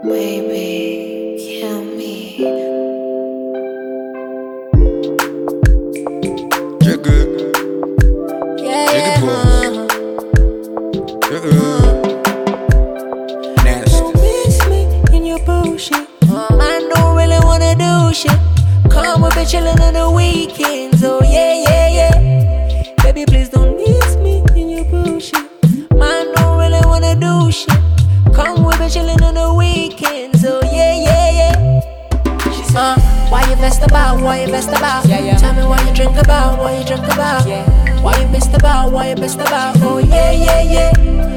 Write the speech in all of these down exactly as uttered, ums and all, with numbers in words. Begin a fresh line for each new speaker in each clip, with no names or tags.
Baby, kill me.
Jigga,
Yeah,
Jigga
yeah.
boy. Uh-uh. Nasty.
Miss me in your bullshit. I don't really wanna do shit. Come with bitch chillin' on the weekends. Oh yeah, yeah, yeah. Baby, please don't miss me in your bullshit. I don't really wanna do shit. Come with bitch chillin' on the weekends. Oh yeah, yeah, yeah. She said, uh, why you vest about? Why you vest about? Yeah, yeah. Tell me why you drink about? Why you drink about? Yeah. Why you missed about? Why you missed about? Oh yeah, yeah, yeah.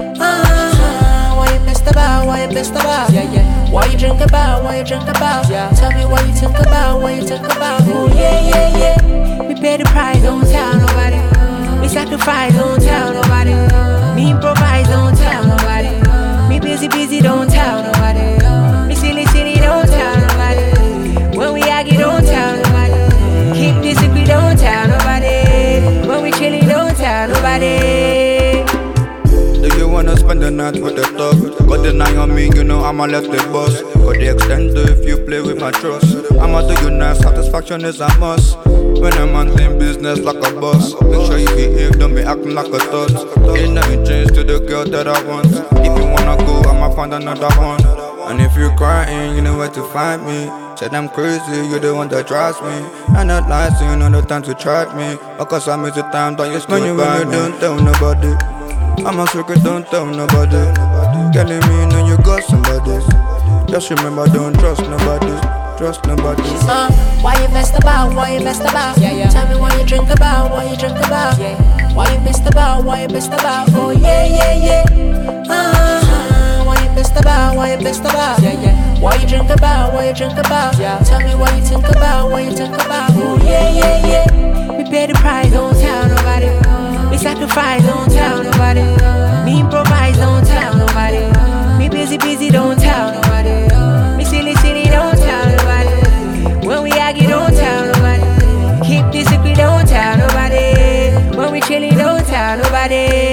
Uh-huh. Why you missed about? Why you missed about? Yeah, yeah. Why you drink about? Why you drink about? Yeah. Tell me why you think about? Why you think about? Oh yeah, yeah, yeah. We pay the price, don't tell nobody. We sacrifice, don't tell nobody. Me improvise, don't tell nobody. Me busy, busy, don't tell nobody. Me silly, silly, don't tell nobody. When we argue, don't tell nobody. Keep discipline, don't tell nobody. When we chillin', don't tell nobody.
Do you wanna spend the night with the thug? Got the nine on me, you know I'ma left the boss. Got the extender if you play with my trust. I'ma do you nice, satisfaction is a must. When I'm on team business like a boss, make sure you behave, don't be acting like a thug. Ain't nothing changed to the girl that I want. If you wanna go, I'ma find another one. And if you're crying, you know where to find me. Said I'm crazy, you're the one that drives me. I'm not lying, so you know the time to try me. Because I miss the time that you stood by me. Don't tell nobody. I'm a secret, don't tell nobody. Telling me know you got somebody. Just remember, don't trust nobody. Trust nobody.
Uh, why you messed about? Why you messed about? Yeah, yeah. Tell me why you drink about? Why you drink about? Yeah. Why you missed about? Why you missed about? Oh yeah, yeah, yeah. Uh-huh. Why you missed about? Why you missed about? Yeah, yeah. Why you drink about? Why you drink about? Yeah. Tell me why you think about? Why you think about? Oh yeah, yeah, yeah. We pay the price, don't tell nobody. We sacrifice, don't tell nobody. Me improvise, don't tell nobody. Me busy, busy, don't tell nobody. Me silly, silly, don't tell nobody. When we argue, don't tell nobody. Keep discipline, don't tell nobody. When we chillin', don't tell nobody.